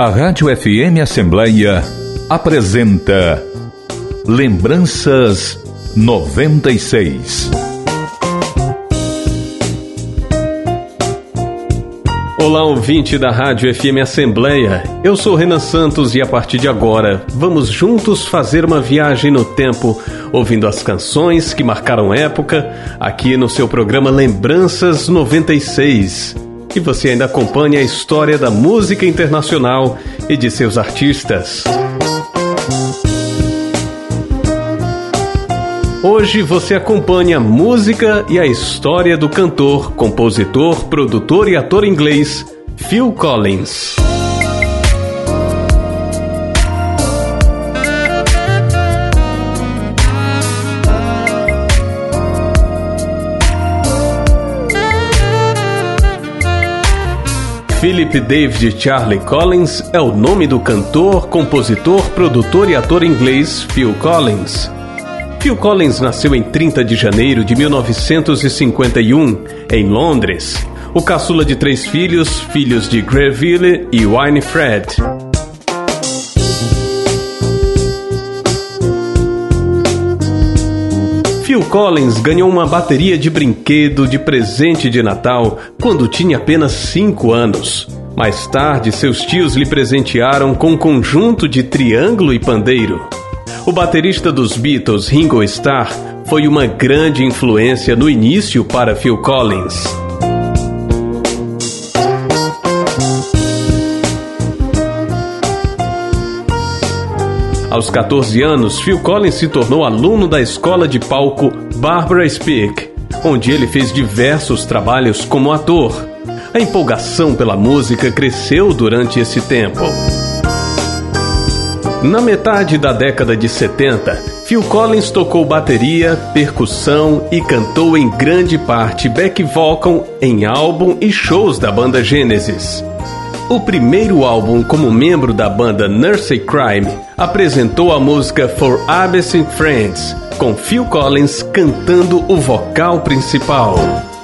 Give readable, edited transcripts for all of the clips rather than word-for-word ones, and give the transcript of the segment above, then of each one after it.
A Rádio FM Assembleia apresenta Lembranças 96. Olá, ouvinte da Rádio FM Assembleia. Eu sou Renan Santos e a partir de agora vamos juntos fazer uma viagem no tempo, ouvindo as canções que marcaram época, aqui no seu programa Lembranças 96. E você ainda acompanha a história da música internacional e de seus artistas. Hoje você acompanha a música e a história do cantor, compositor, produtor e ator inglês Phil Collins. Philip David Charlie Collins é o nome do cantor, compositor, produtor e ator inglês Phil Collins. Phil Collins nasceu em 30 de janeiro de 1951, em Londres, o caçula de 3 filhos, filhos de Greville e Winifred. Phil Collins ganhou uma bateria de brinquedo de presente de Natal quando tinha apenas 5 anos. Mais tarde, seus tios lhe presentearam com um conjunto de triângulo e pandeiro. O baterista dos Beatles, Ringo Starr, foi uma grande influência no início para Phil Collins. Aos 14 anos, Phil Collins se tornou aluno da escola de palco Barbara Speake, onde ele fez diversos trabalhos como ator. A empolgação pela música cresceu durante esse tempo. Na metade da década de 70, Phil Collins tocou bateria, percussão e cantou em grande parte back vocal em álbum e shows da banda Genesis. O primeiro álbum como membro da banda Nursery Crime apresentou a música For Absent Friends, com Phil Collins cantando o vocal principal.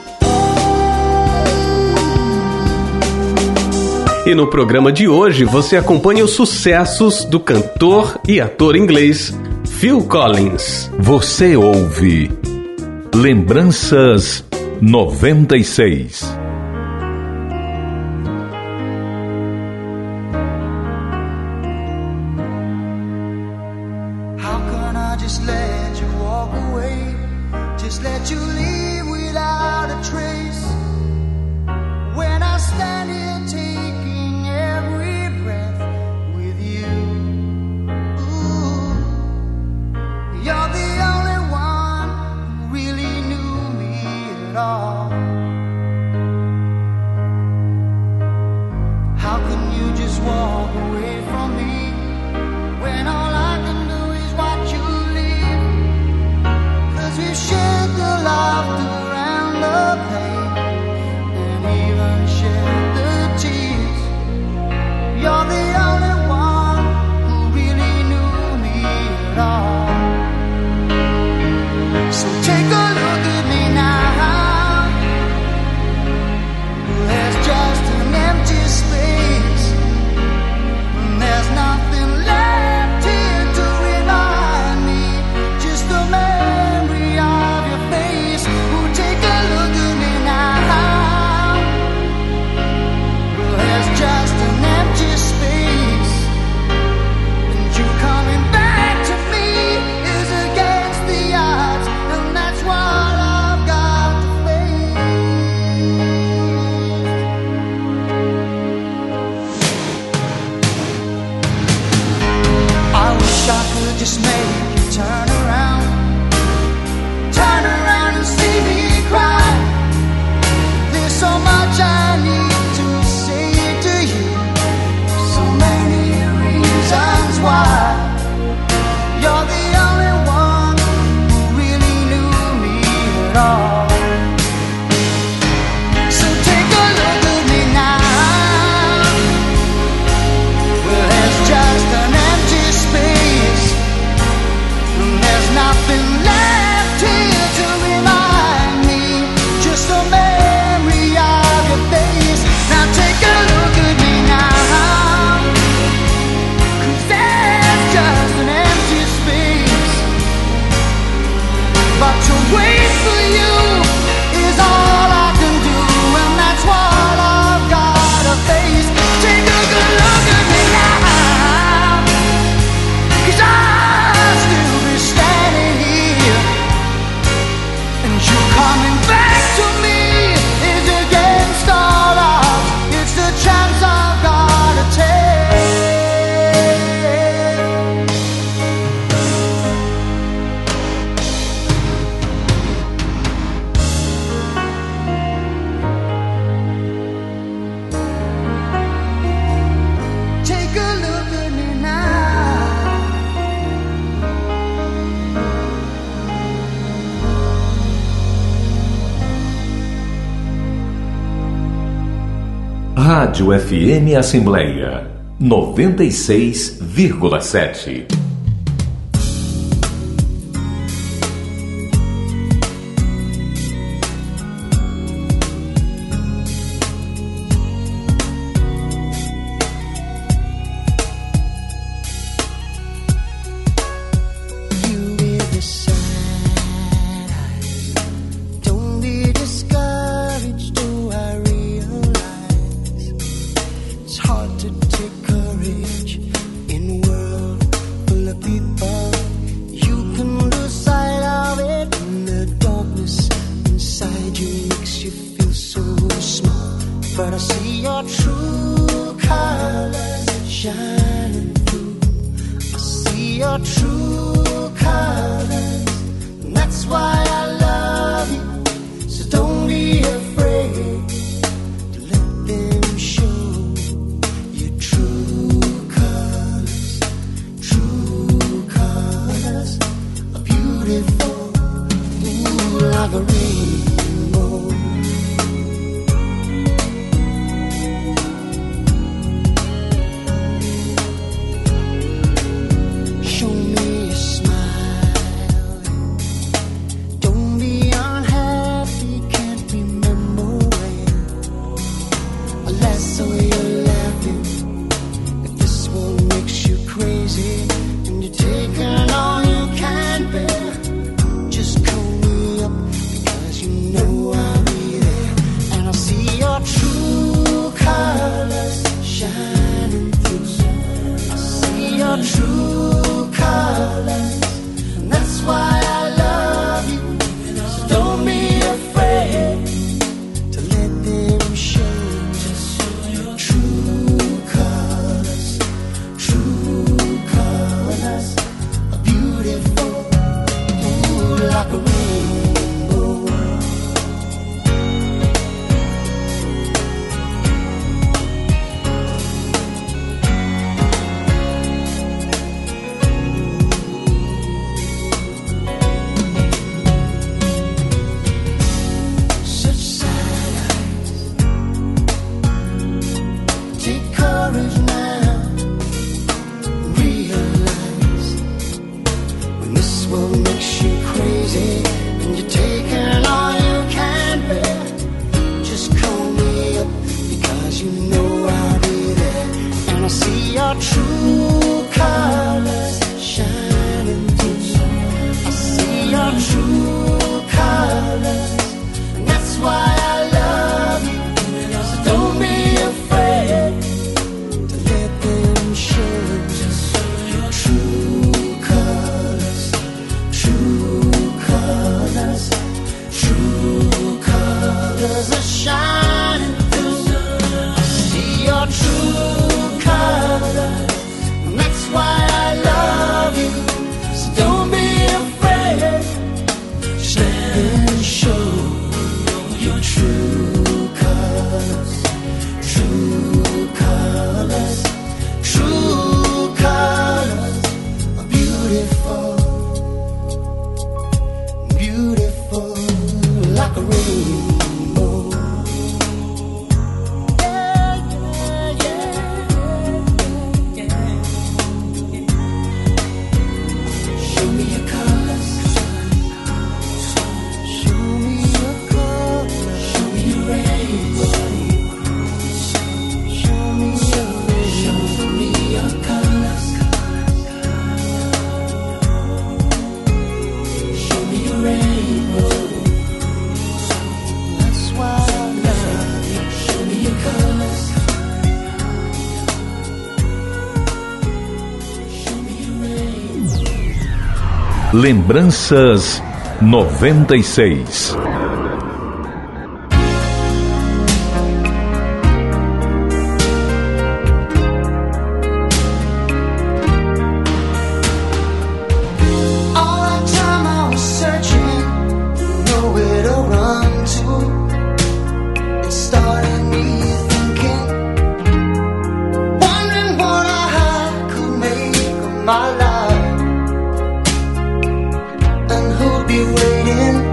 E no programa de hoje você acompanha os sucessos do cantor e ator inglês Phil Collins. Você ouve Lembranças 96. Rádio FM Assembleia 96,7. Lembranças 96.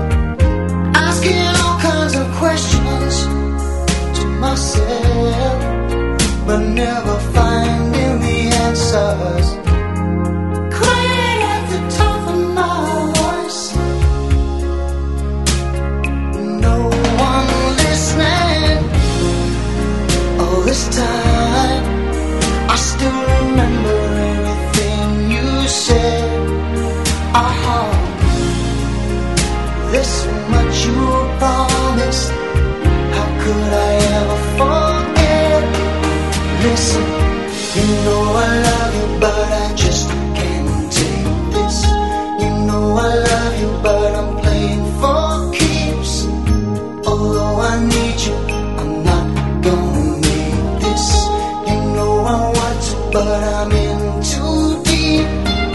Asking all kinds of questions to myself. there's so much you promised. How could I ever forget? Listen, you know I love you, but I just can't take this. You know I love you, but I'm playing for keeps. Although I need you, I'm not gonna make this. You know I want to, but I'm in too deep.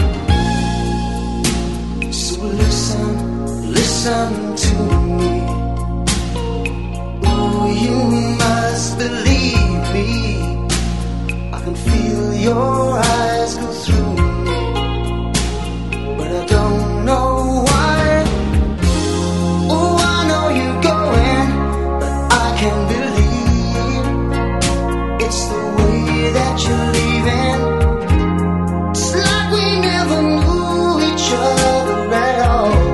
So listen, listen to me. Oh, you must believe me. I can feel your eyes go through me, but I don't know why. Oh, I know you're going, but I can't believe it's the way that you're leaving. It's like we never knew each other at all.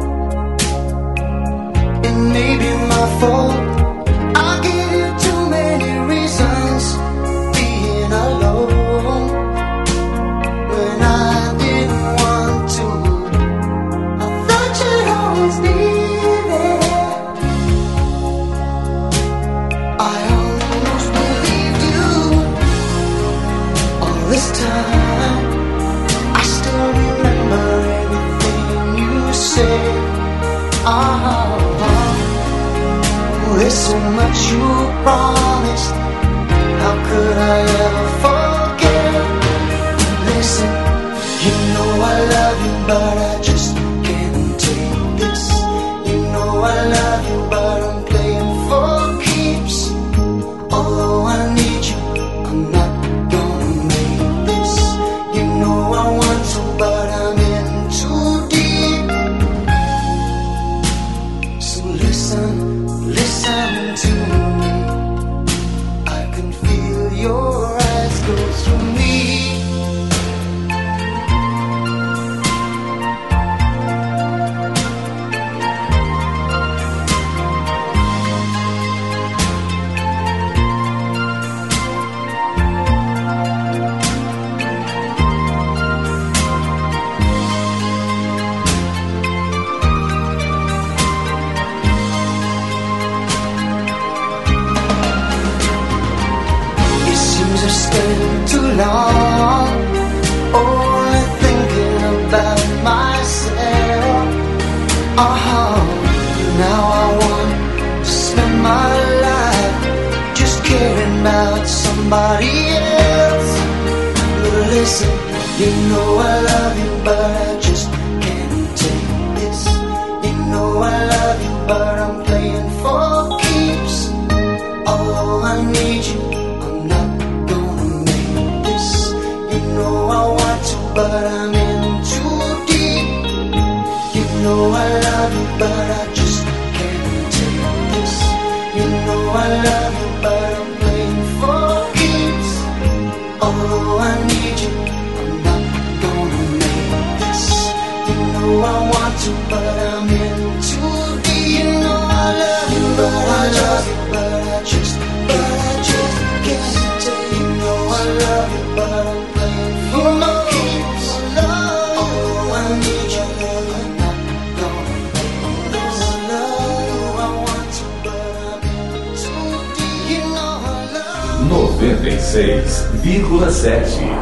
It may be my fault. I gave you too many reasons being alone when I didn't want to. I thought you'd always be there. I almost believed you all this time. I still remember everything you said. There's so much you promised. How could I ever forget? Listen, you know I love you, but I just can't take this. You know I love you, but I'm playing for keeps. Although I need you, I'm not gonna make this. You know I want to, but I'm in too deep. So listen, listen to me. I can feel your eyes go through me. Staying too long, only thinking about myself. Now I want to spend my life just caring about somebody else. But listen, you know I love you, but I just can't take this. You know I love you, but I'm playing for keeps. Although I need you, but I'm in too deep. You know I love you, but I just can't take this. You know I love you, but I'm playing for keeps. Although I need you, I'm not gonna make this. You know I want to, but I'm in too deep. You know I love you, but I love you, but I just can't take. You know I love you, but I'm playing for keeps. Although I need you, I'm not gonna make this. I want to, but I'm in too deep. You know I love you. 96,7.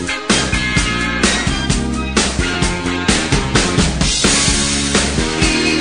You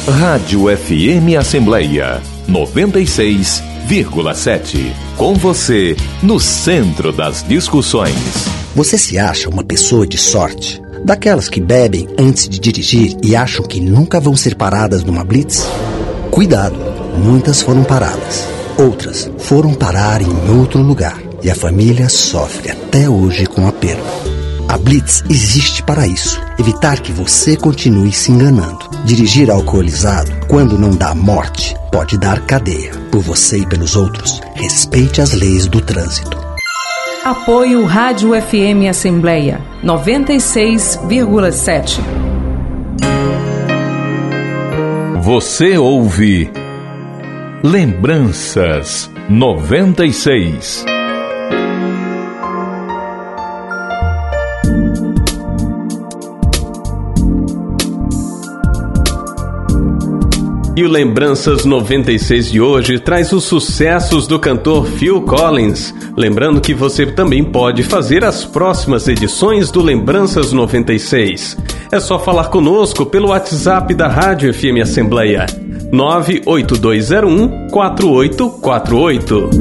Rádio FM Assembleia 96,7. Com você, no centro das discussões. Você se acha uma pessoa de sorte? Daquelas que bebem antes de dirigir e acham que nunca vão ser paradas numa blitz? Cuidado, muitas foram paradas. Outras foram parar em outro lugar. E a família sofre até hoje com a perda. A Blitz existe para isso. Evitar que você continue se enganando. Dirigir alcoolizado, quando não dá morte, pode dar cadeia. Por você e pelos outros, respeite as leis do trânsito. Apoio Rádio FM Assembleia 96,7. Você ouve Lembranças 96. E o Lembranças 96 de hoje traz os sucessos do cantor Phil Collins. Lembrando que você também pode fazer as próximas edições do Lembranças 96. É só falar conosco pelo WhatsApp da Rádio FM Assembleia 98201-4848.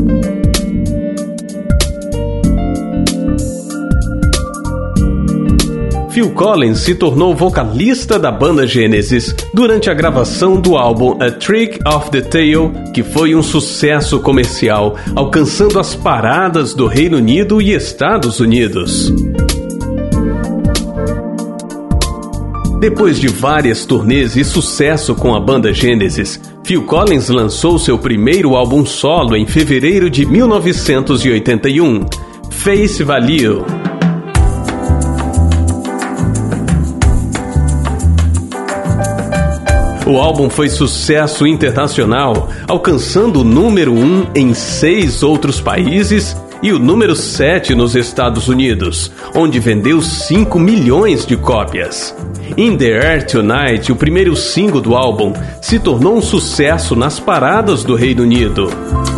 Phil Collins se tornou vocalista da banda Genesis durante a gravação do álbum A Trick of the Tail, que foi um sucesso comercial, alcançando as paradas do Reino Unido e Estados Unidos. Depois de várias turnês e sucesso com a banda Genesis, Phil Collins lançou seu primeiro álbum solo em fevereiro de 1981, Face Value. O álbum foi sucesso internacional, alcançando o número 1 em 6 outros países e o número 7 nos Estados Unidos, onde vendeu 5 milhões de cópias. In the Air Tonight, o primeiro single do álbum, se tornou um sucesso nas paradas do Reino Unido.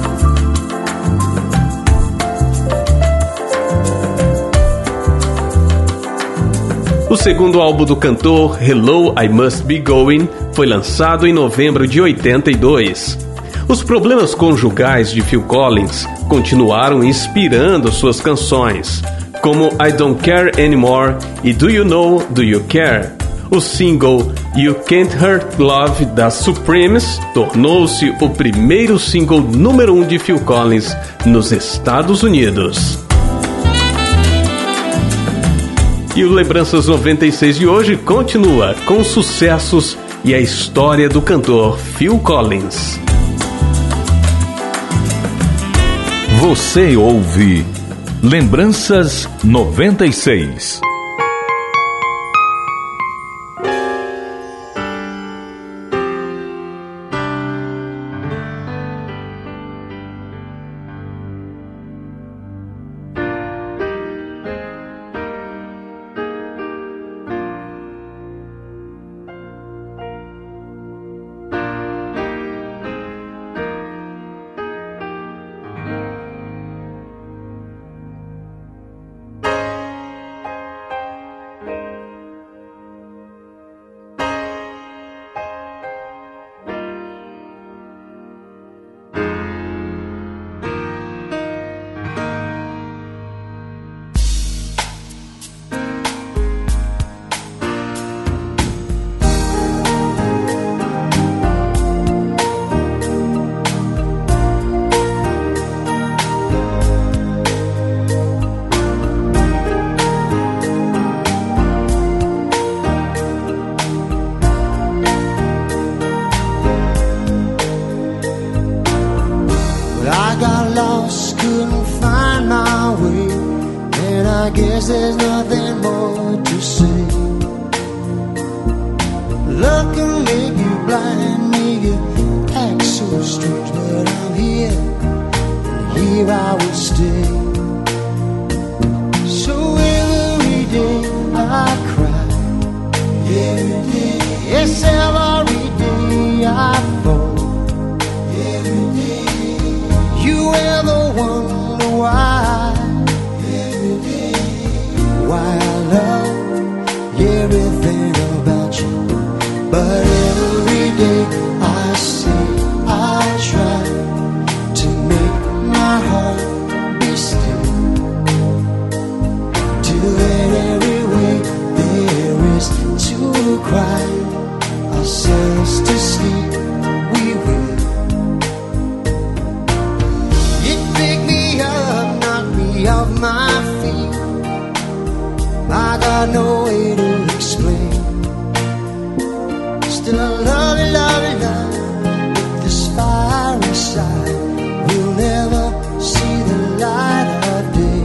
O segundo álbum do cantor, Hello, I Must Be Going, foi lançado em novembro de 82. Os problemas conjugais de Phil Collins continuaram inspirando suas canções, como I Don't Care Anymore e Do You Know, Do You Care? O single You Can't Hurt Love das Supremes tornou-se o primeiro single número 1 de Phil Collins nos Estados Unidos. E o Lembranças 96 de hoje continua com os sucessos e a história do cantor Phil Collins. Você ouve Lembranças 96. There's nothing more to say. Love can make you blind, make you act so strange, but I'm here, and here I will stay. So every day I cry, every day, yes, every day I fall, every day. You ever wonder why? Why I love everything about you, but every day cry ourselves to sleep, we will. It picked me up, knocked me off my feet. I got no way to explain. Still I love you, love you, love you. This fire inside will never see the light of day.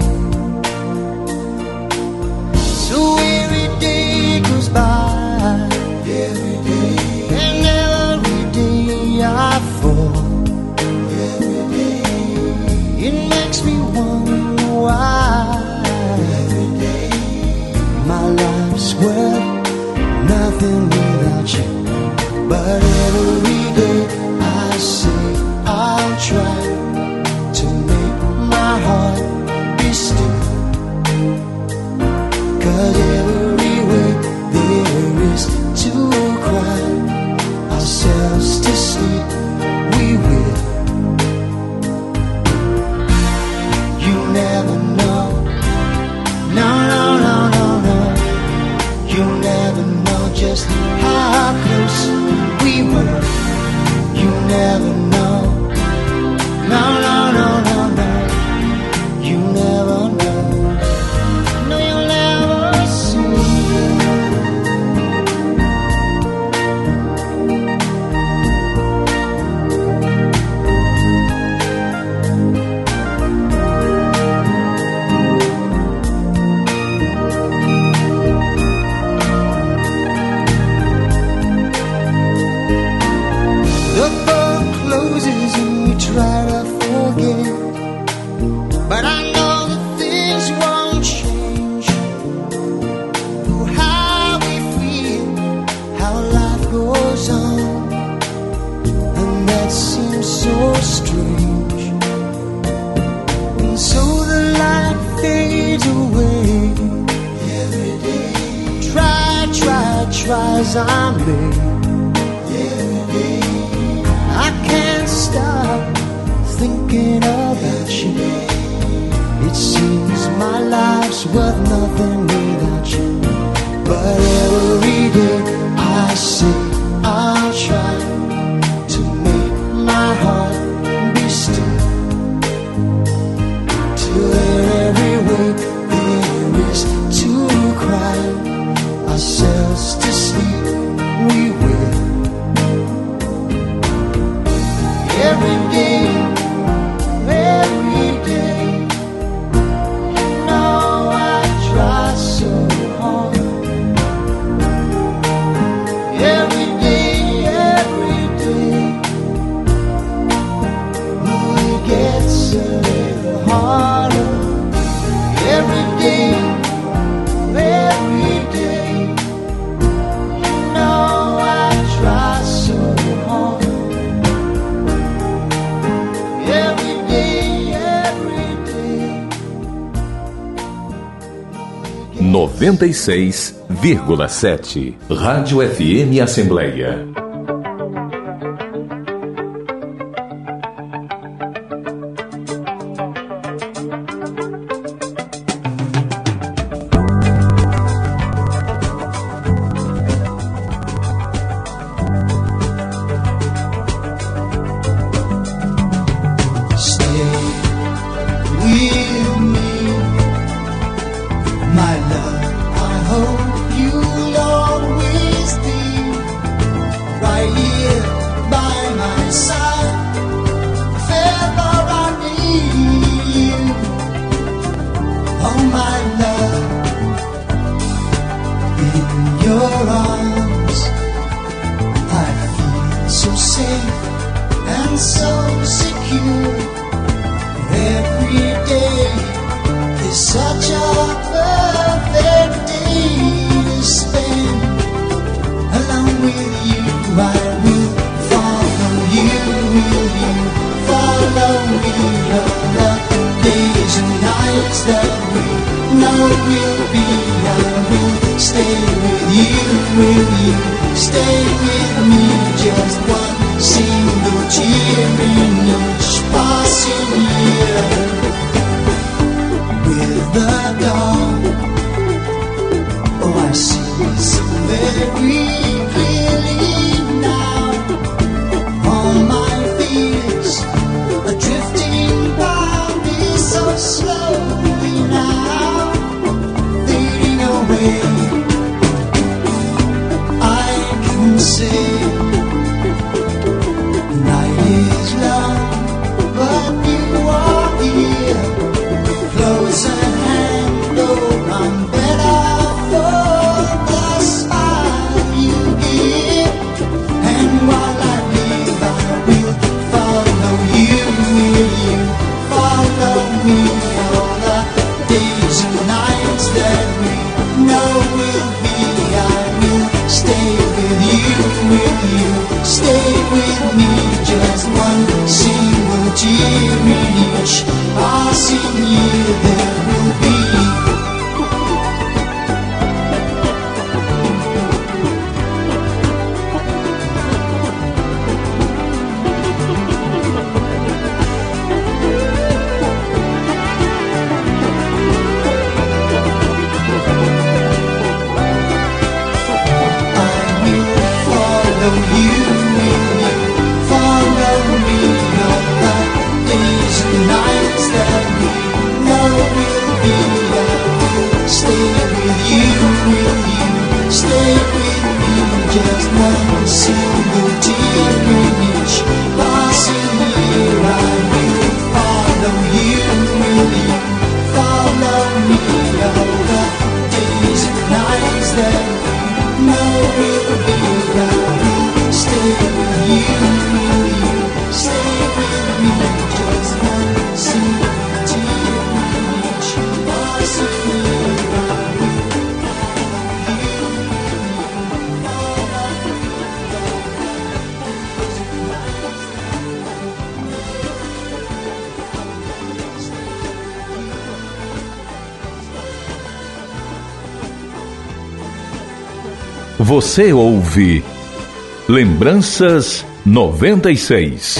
So every day goes by, every day, and every day I fall. Every day it makes me wonder why. Every day my life's worth nothing without you. But every day I say I'll try to make my heart be still. 'Cause every way there is to cry ourselves to sleep, we will. You never know, no, no, no, no, no. You never know just how close we were. You never know, no, no, no, no, no. You never know, no, you'll never see. The book closes and we try to forget, but I know that things won't change. Oh, how we feel, how life goes on, and that seems so strange. And so the light fades away. Every day try as I may. I can't stop thinking about you. It seems my life's worth nothing without you. But every day I say I'll try to make my heart be still. Till every way there is to cry ourselves to sleep, we will. Every day, you know I try so hard. Every day, it gets a little harder. Every day, you know I try so hard. 96,7 Rádio FM Assembleia. With the dawn, oh, I see some very clearly now. All my fears are drifting by me so slowly now, fading away. I can see night is long, but you are here, close at hand, though I'm better for the smile you give. And while I live, I will follow you. Will you follow me all the days and nights that we know will be? I will stay with you. Will you stay with me? Just one single tear in each passing year there will be. Just one single tear in each passing year. I will follow you. Will you follow me? All the days and nights that we know will be. I will stay with you. Will you stay with me? Just one single tear in each passing year. Você ouve Lembranças 96.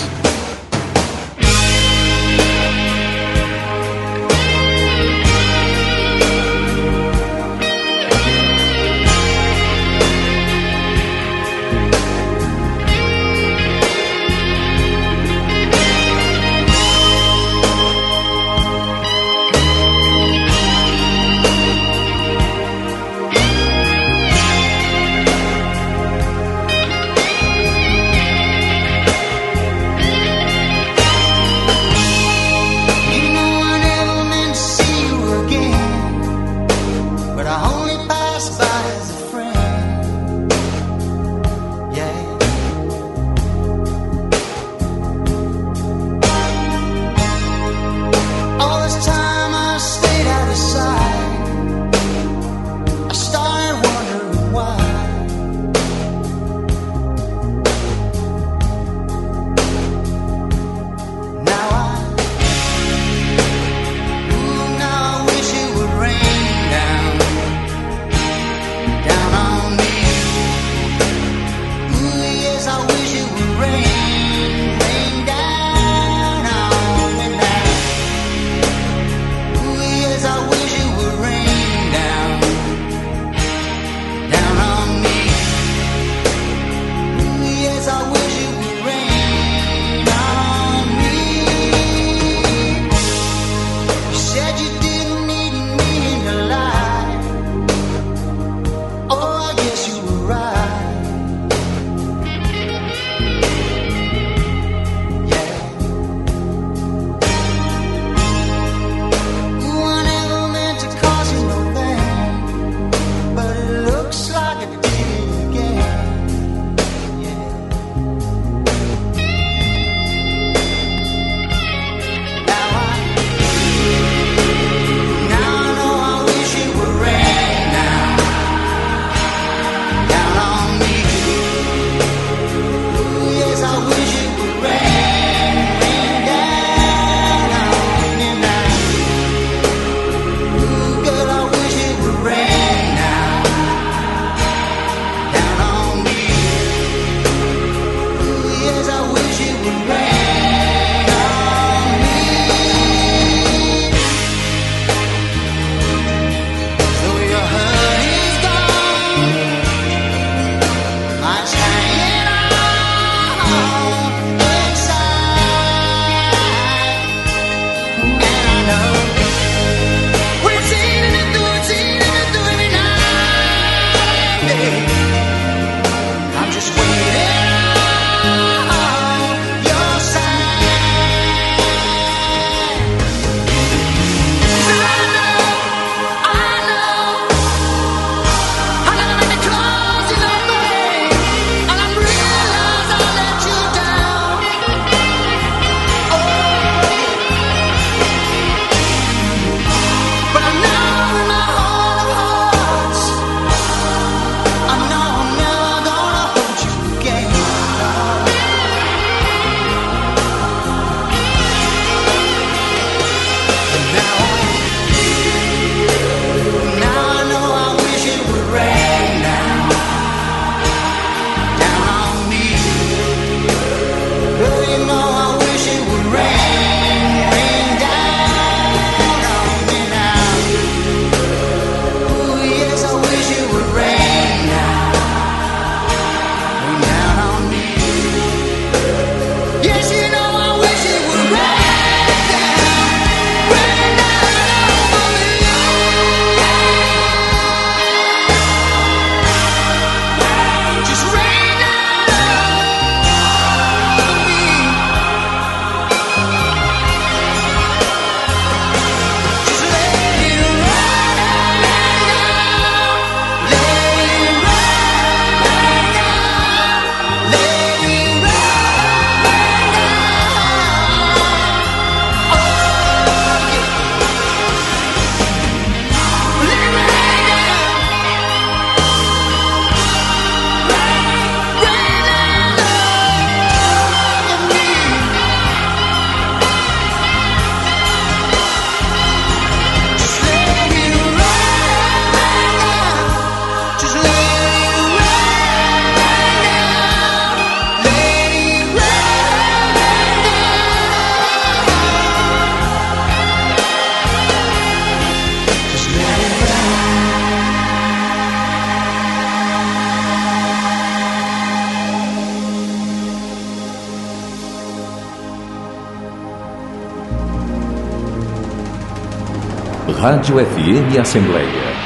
Rádio FM Assembleia.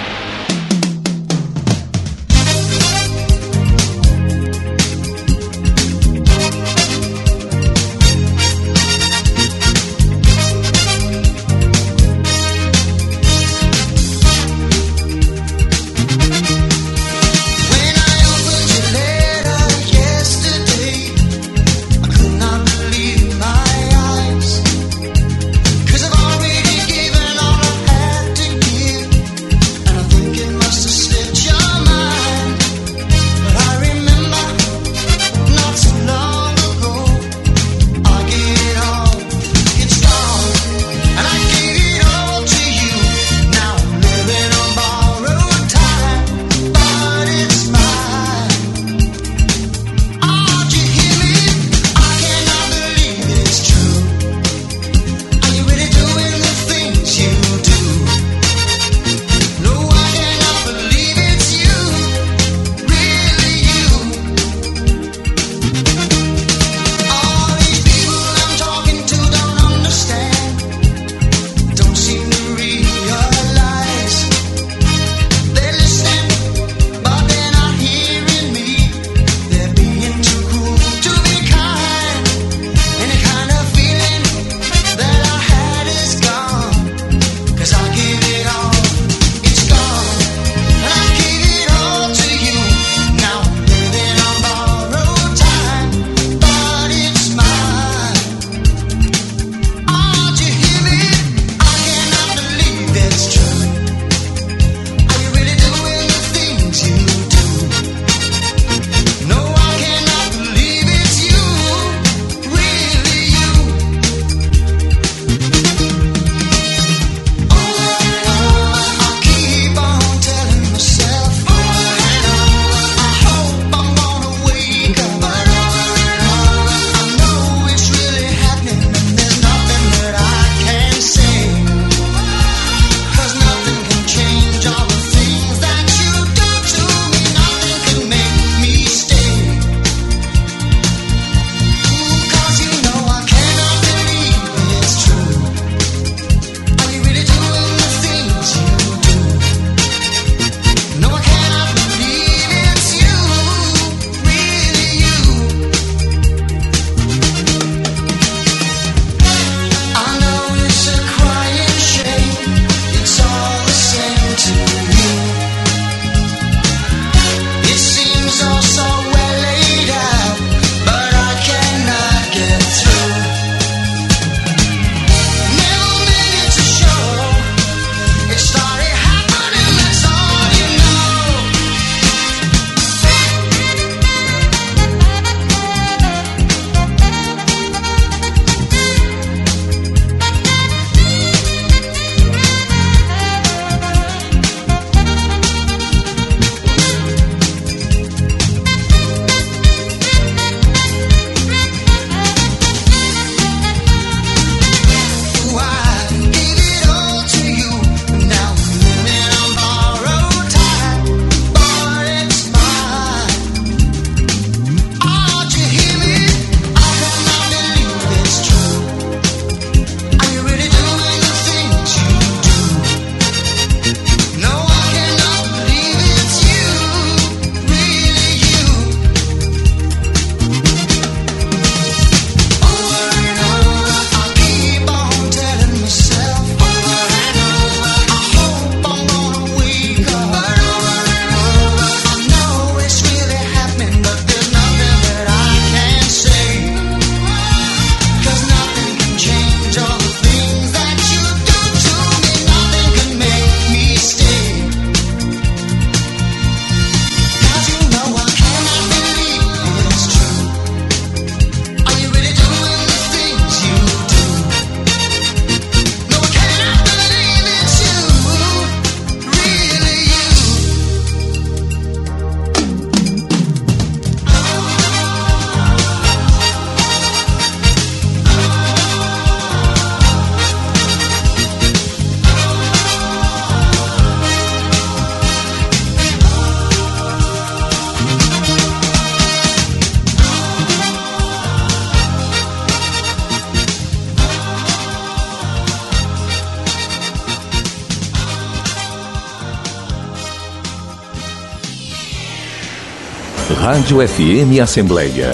Rádio FM Assembleia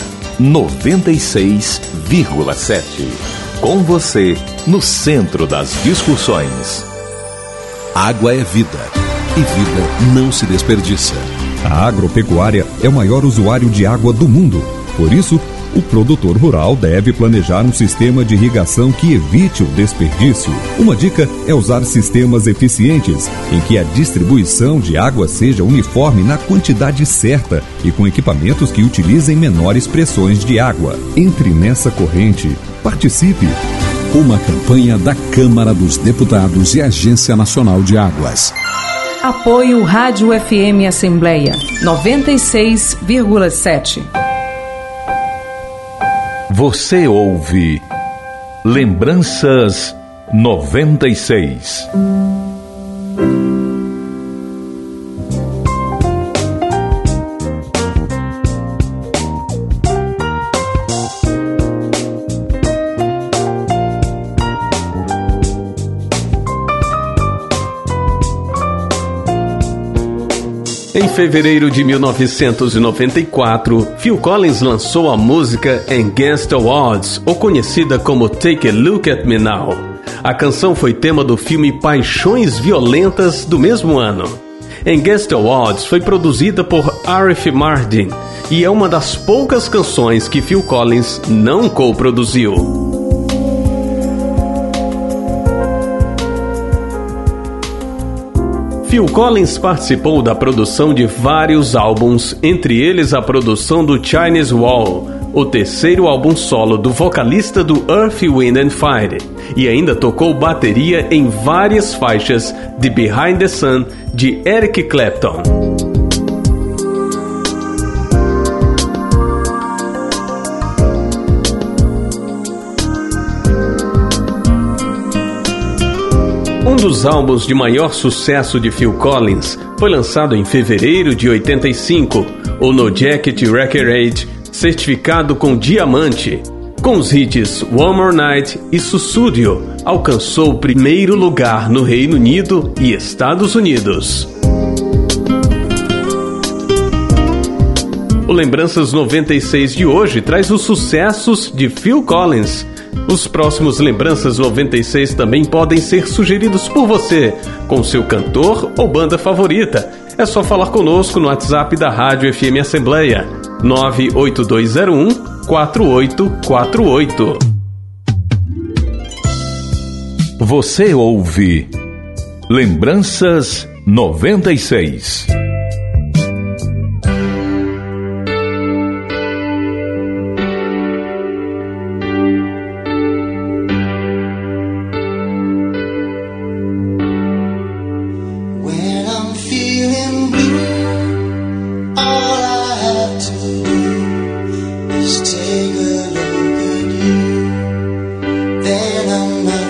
96,7. Com você, no centro das discussões. Água é vida, e vida não se desperdiça. A agropecuária é o maior usuário de água do mundo. Por isso, o produtor rural deve planejar um sistema de irrigação que evite o desperdício. Uma dica é usar sistemas eficientes, em que a distribuição de água seja uniforme na quantidade certa e com equipamentos que utilizem menores pressões de água. Entre nessa corrente. Participe! Uma campanha da Câmara dos Deputados e Agência Nacional de Águas. Apoio Rádio FM Assembleia 96,7. Você ouve Lembranças 96. Em fevereiro de 1994, Phil Collins lançou a música Against the Odds, ou conhecida como Take a Look at Me Now. A canção foi tema do filme Paixões Violentas do mesmo ano. Against the Odds foi produzida por Arif Mardin e é uma das poucas canções que Phil Collins não co-produziu. Phil Collins participou da produção de vários álbuns, entre eles a produção do Chinese Wall, o terceiro álbum solo do vocalista do Earth, Wind and Fire, e ainda tocou bateria em várias faixas de Behind the Sun de Eric Clapton. Um dos álbuns de maior sucesso de Phil Collins foi lançado em fevereiro de 85, o No Jacket Record, certificado com diamante. Com os hits One More Night e Sussurro, alcançou o primeiro lugar no Reino Unido e Estados Unidos. O Lembranças 96 de hoje traz os sucessos de Phil Collins. Os próximos Lembranças 96 também podem ser sugeridos por você, com seu cantor ou banda favorita. É só falar conosco no WhatsApp da Rádio FM Assembleia, 98201-4848. Você ouve Lembranças 96.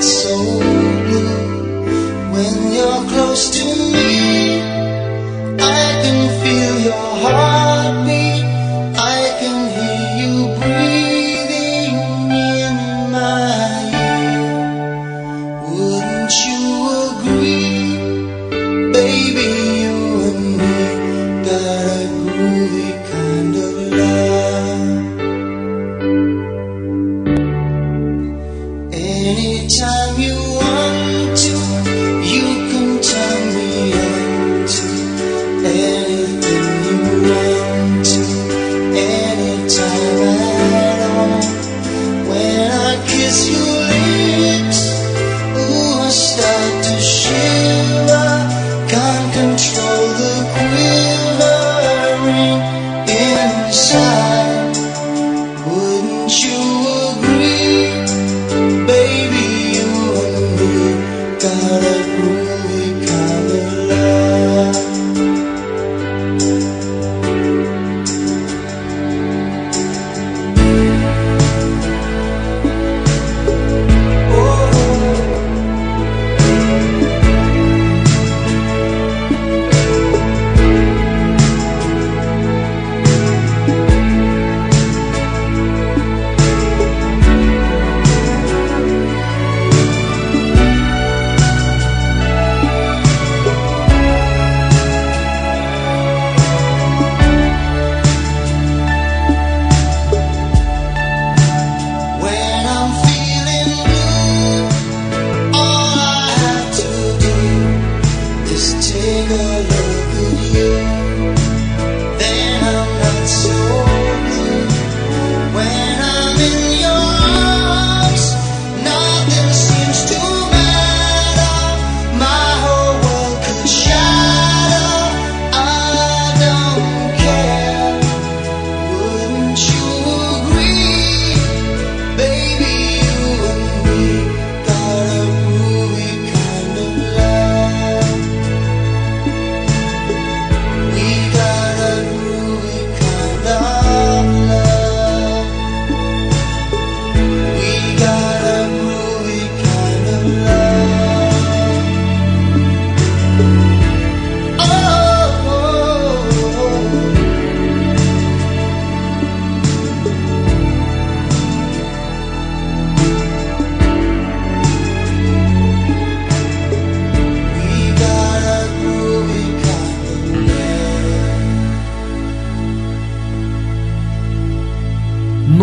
When you're close to me, I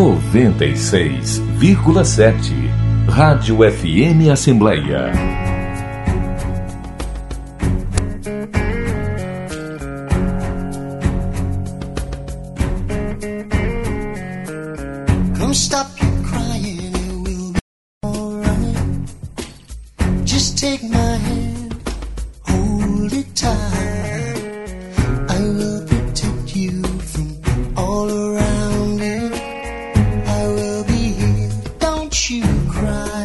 96,7. Rádio FM Assembleia. Come stop your crying, it will be alright. Just take my hand, hold it tight. I will protect you from all around you. I will be here, don't you cry.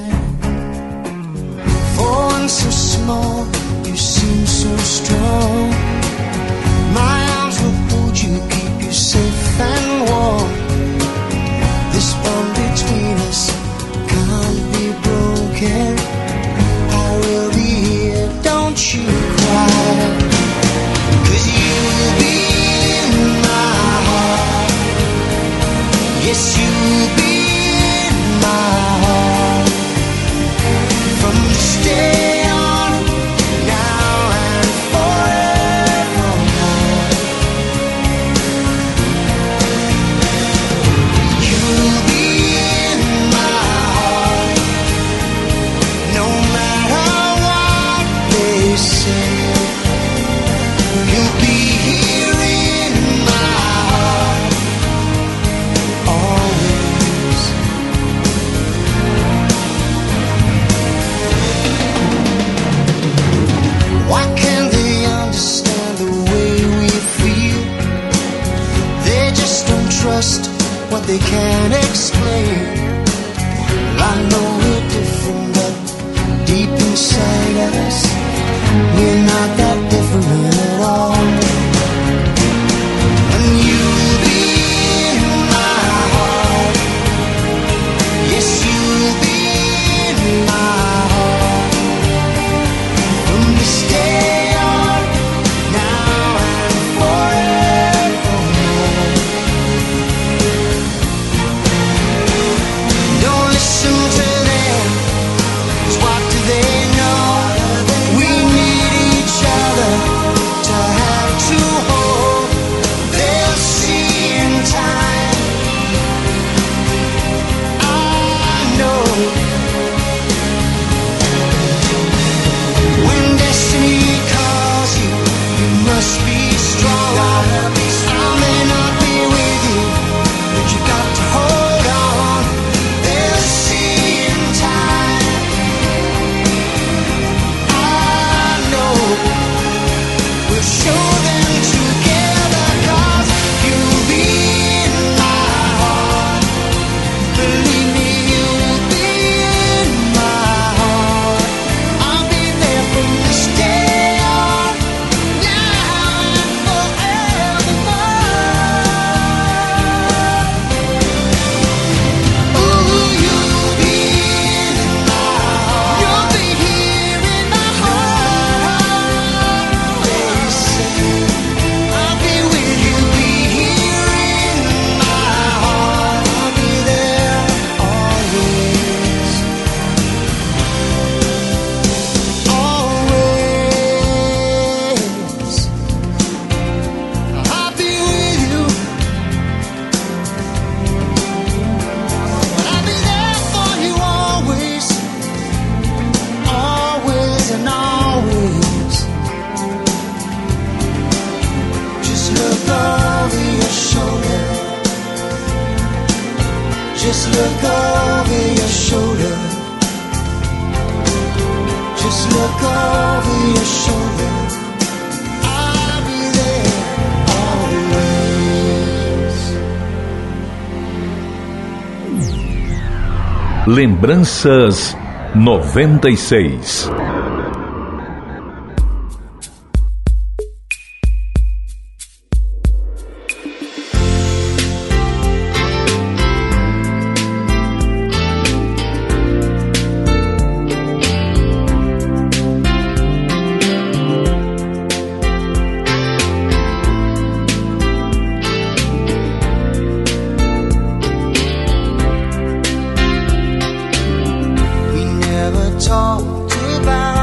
For one so small, you seem so strong. My arms will hold you, keep you safe and warm. This bond between us can't be broken. I will be here, don't you cry. 'Cause you'll be in my heart. Yes, you'll be in my heart. From this day on, now and forevermore. You'll be in my heart. No matter what they say. You'll be here in my heart. Always. Why can't they understand the way we feel? They just don't trust what they can't explain. Well, I know we're different, but deep inside us, we're not that different at all. And you'll be in my heart. Yes, you'll be in my heart. From this day on, now and forevermore. Don't listen to them, 'cause what do they know? We need each other to have to hold. They'll see in time. I know. When destiny calls you, you must be strong. I may not be with you, but you got to hold on. They'll see in time. I know. We'll show them together, 'cause you'll be in my heart. Believe me, you'll be in my heart. I'll be there from this day on, now and forevermore. Ooh, you'll be in my heart. You'll be here in my heart. Always. I'll be with you, be here in my heart. I'll be there always. Always. I'll be with you. I'll be there for you always. Always and always. Just look over your shoulder. Just look over your shoulder. Just look over your shoulder. I'll be there always. Lembranças 96. We never talked about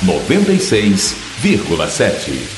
96,7.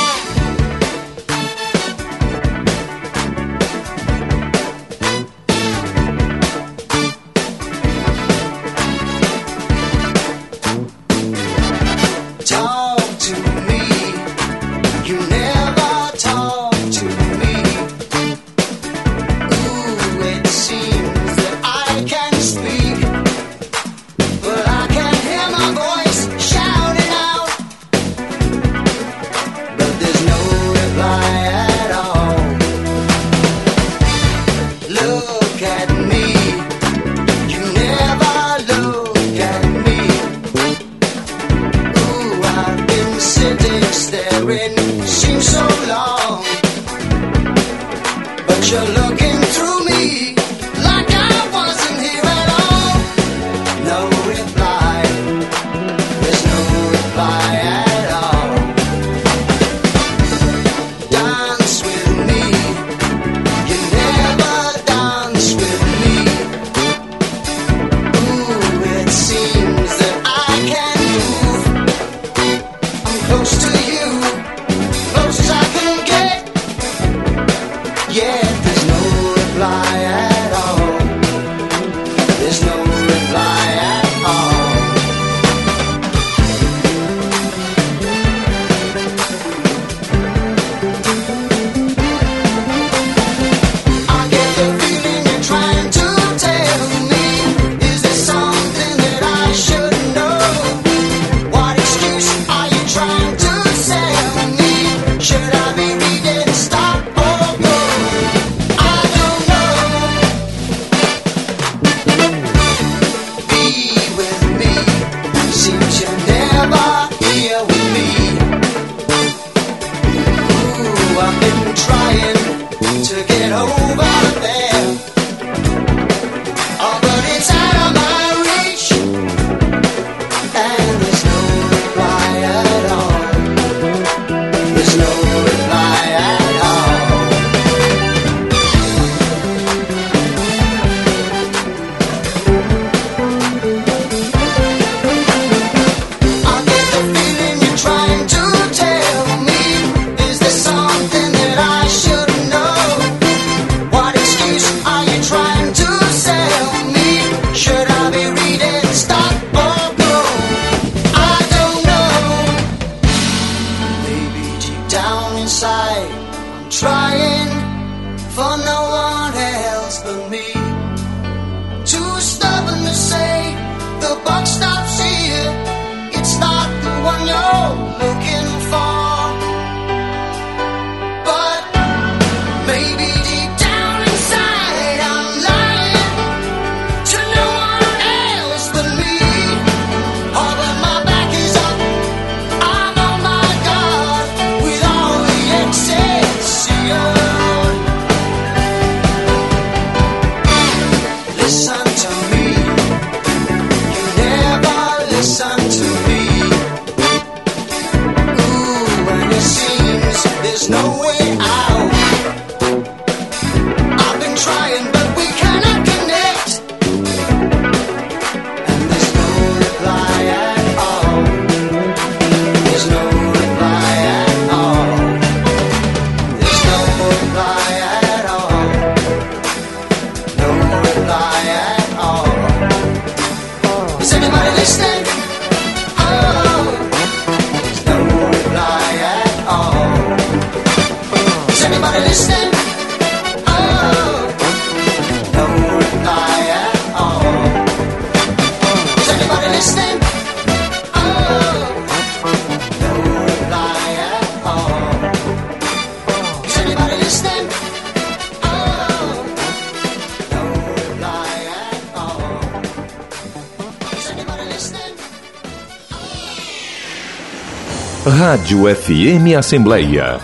Rádio FM Assembleia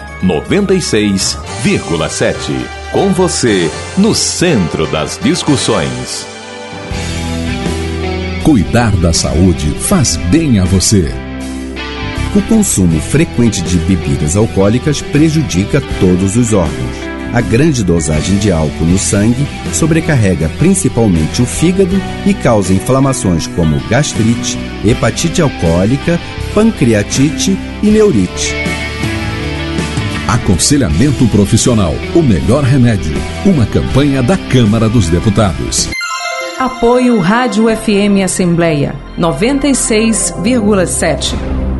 96,7. Com você, no centro das discussões. Cuidar da saúde faz bem a você. O consumo frequente de bebidas alcoólicas prejudica todos os órgãos. A grande dosagem de álcool no sangue sobrecarrega principalmente o fígado e causa inflamações como gastrite, hepatite alcoólica, pancreatite e neurite. Aconselhamento profissional, o melhor remédio. Uma campanha da Câmara dos Deputados. Apoio Rádio FM Assembleia 96,7.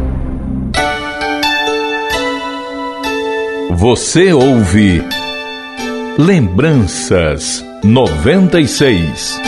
Você ouve Lembranças 96.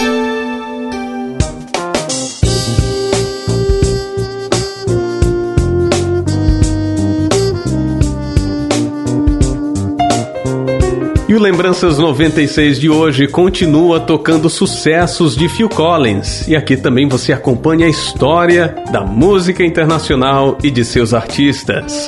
E o Lembranças 96 de hoje continua tocando sucessos de Phil Collins. E aqui também você acompanha a história da música internacional e de seus artistas.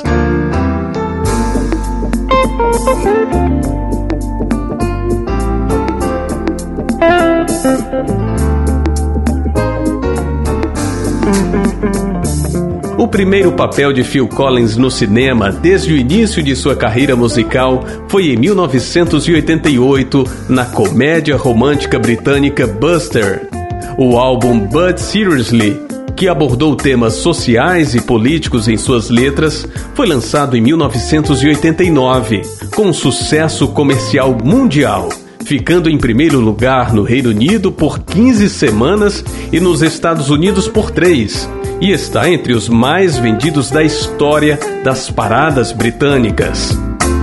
O primeiro papel de Phil Collins no cinema, desde o início de sua carreira musical, foi em 1988, na comédia romântica britânica Buster. O álbum But Seriously, que abordou temas sociais e políticos em suas letras, foi lançado em 1989, com um sucesso comercial mundial, ficando em primeiro lugar no Reino Unido por 15 semanas e nos Estados Unidos por 3, e está entre os mais vendidos da história das paradas britânicas.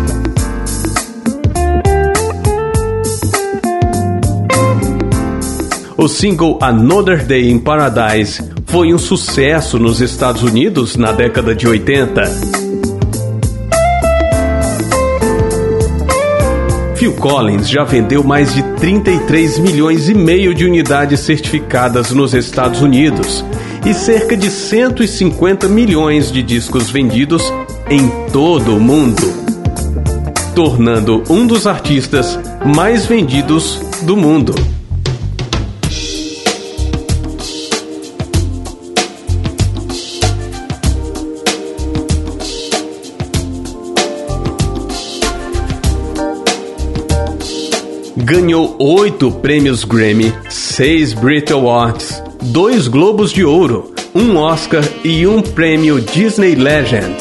O single Another Day in Paradise foi um sucesso nos Estados Unidos na década de 80. Phil Collins já vendeu mais de 33 milhões e meio de unidades certificadas nos Estados Unidos e cerca de 150 milhões de discos vendidos em todo o mundo, tornando um dos artistas mais vendidos do mundo. Ganhou 8 prêmios Grammy, 6 Brit Awards, 2 Globos de Ouro, 1 Oscar e 1 prêmio Disney Legend.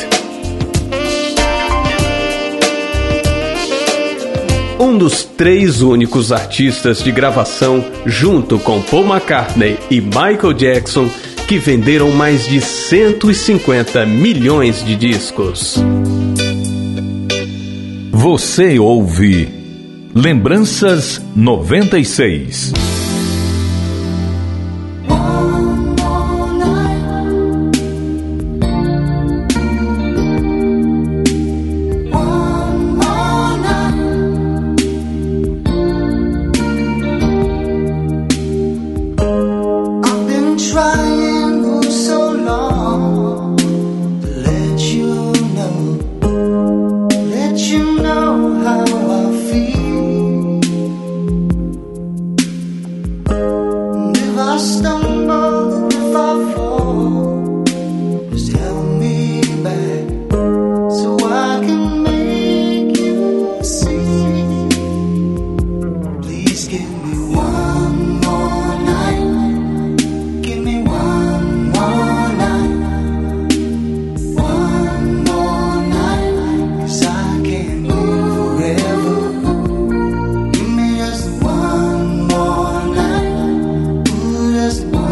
Um dos 3 únicos artistas de gravação, junto com Paul McCartney e Michael Jackson, que venderam mais de 150 milhões de discos. Você ouve Lembranças 96. Just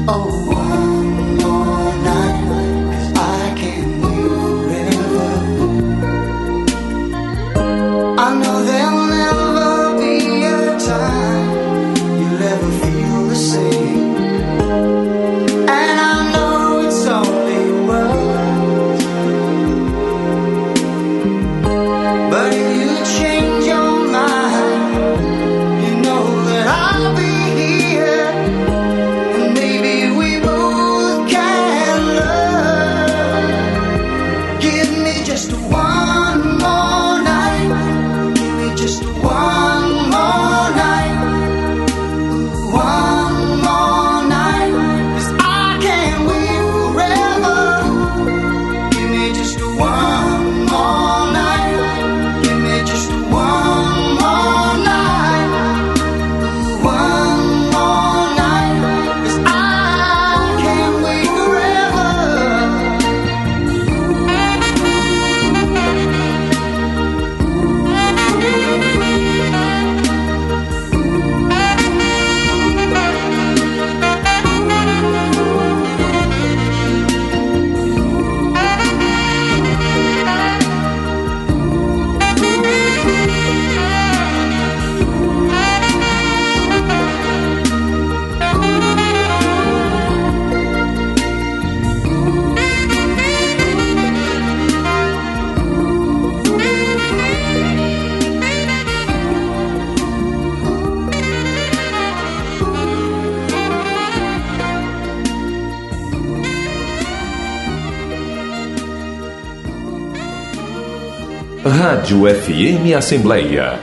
Rádio FM Assembleia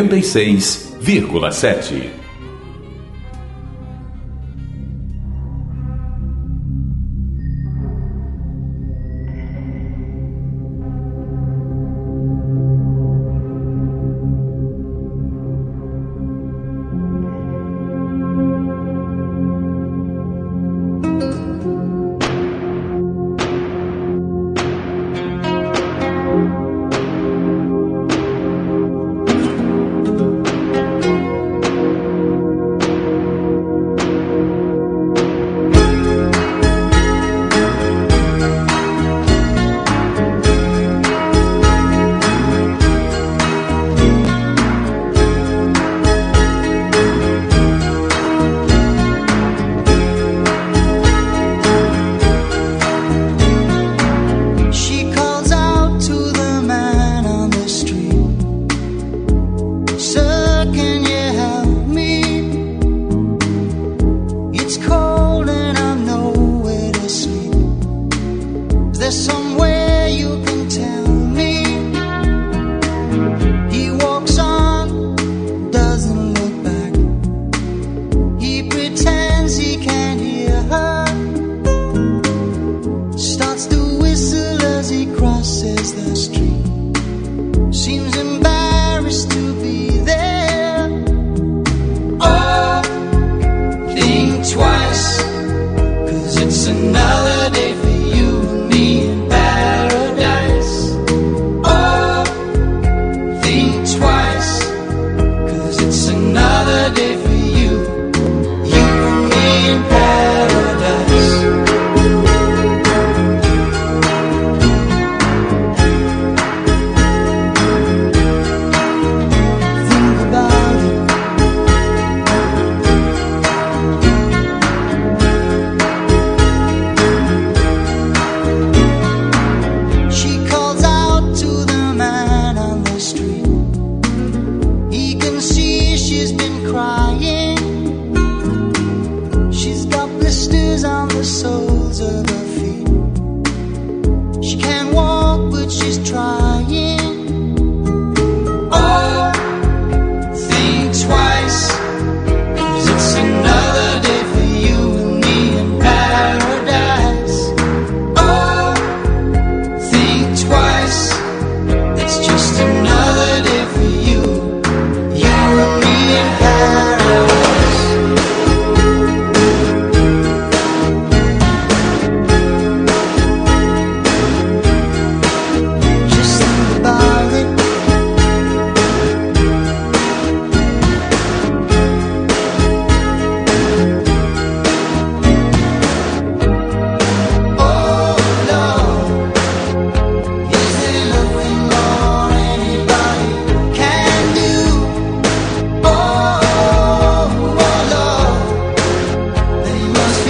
96,7.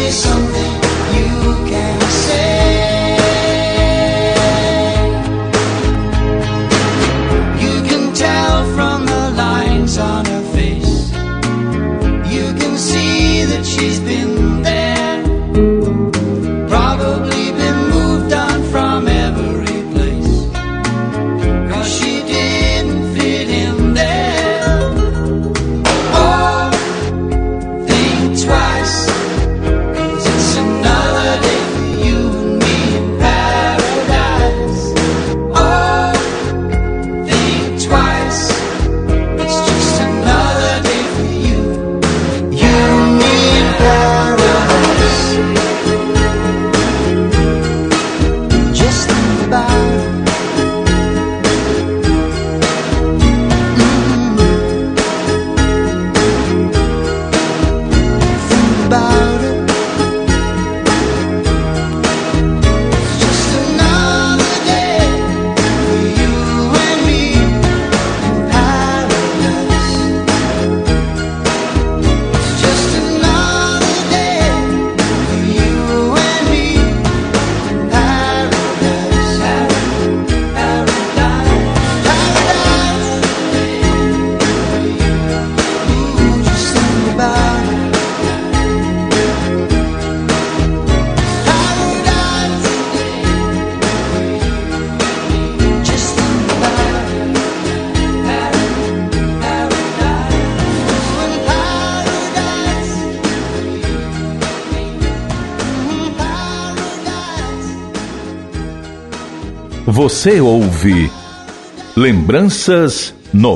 Você ouve Lembranças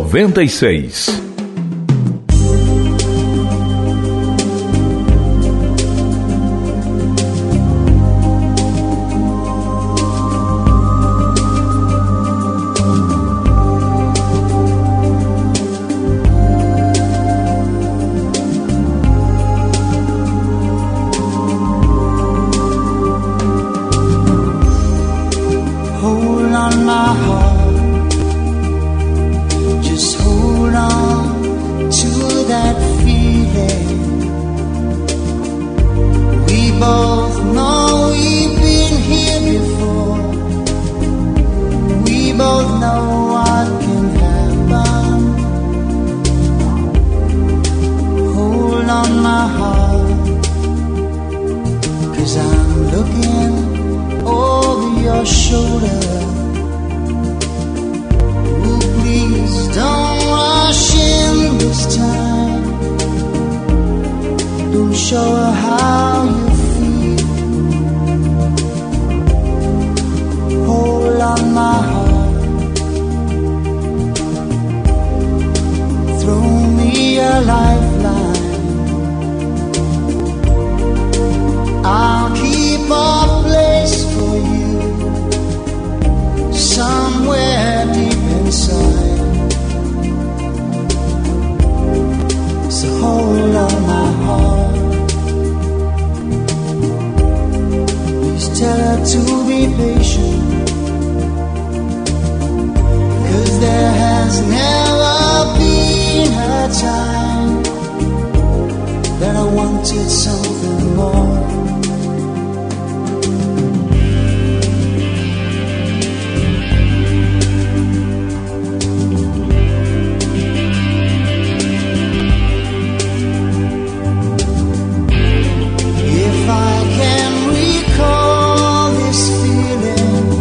96. If I can recall this feeling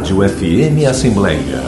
Rádio FM Assembleia.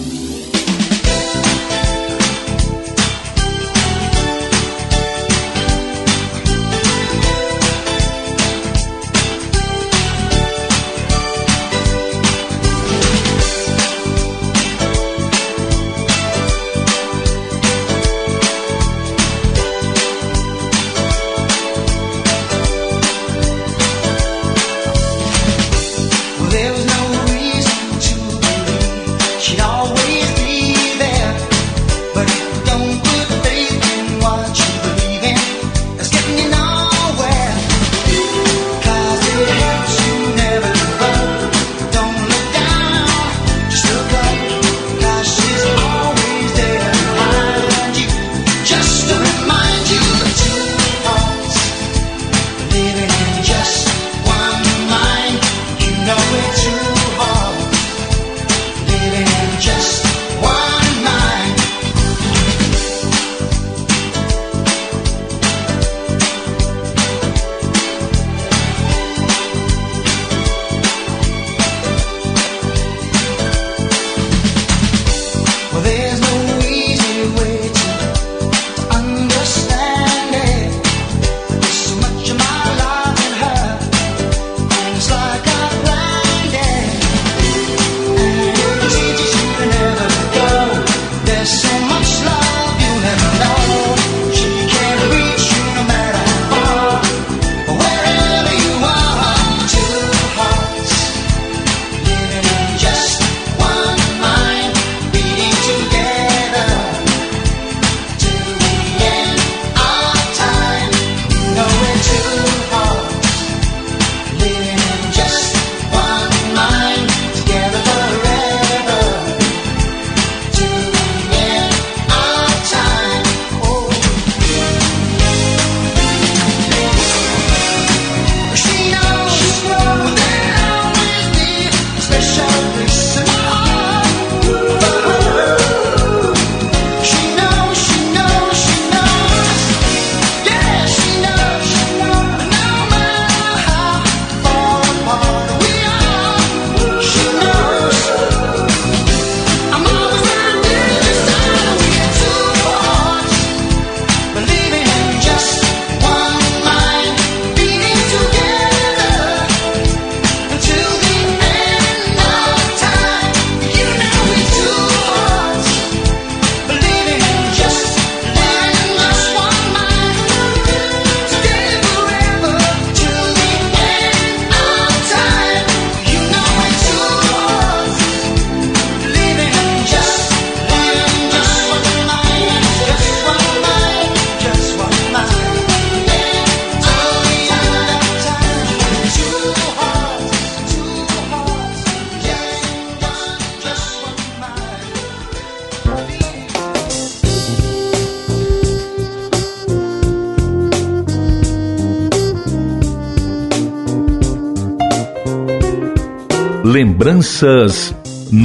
Lembranças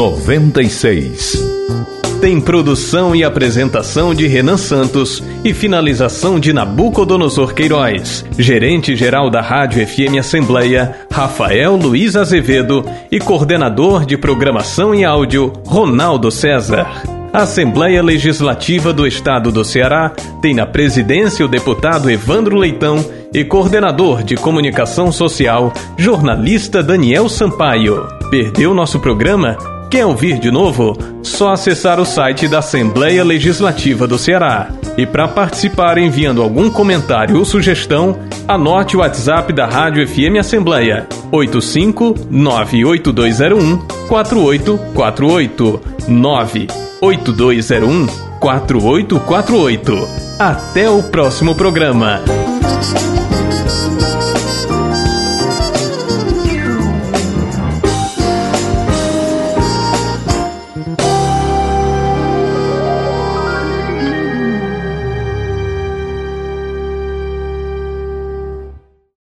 96. Tem produção e apresentação de Renan Santos e finalização de Nabucodonosor Queiroz. Gerente-geral da Rádio FM Assembleia, Rafael Luiz Azevedo, e coordenador de programação e áudio, Ronaldo César. A Assembleia Legislativa do Estado do Ceará tem na presidência o deputado Evandro Leitão e coordenador de comunicação social, jornalista Daniel Sampaio. Perdeu nosso programa? Quer ouvir de novo? Só acessar o site da Assembleia Legislativa do Ceará. E para participar enviando algum comentário ou sugestão, anote o WhatsApp da Rádio FM Assembleia, 8598201-4848, 98201-4848. Até o próximo programa.